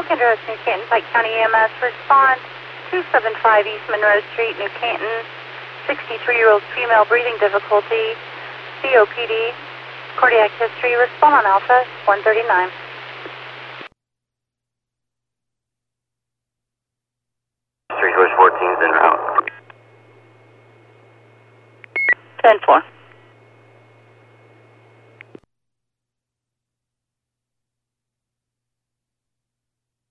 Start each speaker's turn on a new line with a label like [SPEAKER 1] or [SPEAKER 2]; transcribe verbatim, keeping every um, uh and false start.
[SPEAKER 1] Kendra, New Canton, Pike County E M S. Response two seven five East Monroe Street, New Canton. sixty-three-year-old female, breathing difficulty, C O P D, cardiac history. Respond on Alpha one thirty-nine.
[SPEAKER 2] Three Horse fourteen is en route.
[SPEAKER 1] ten four.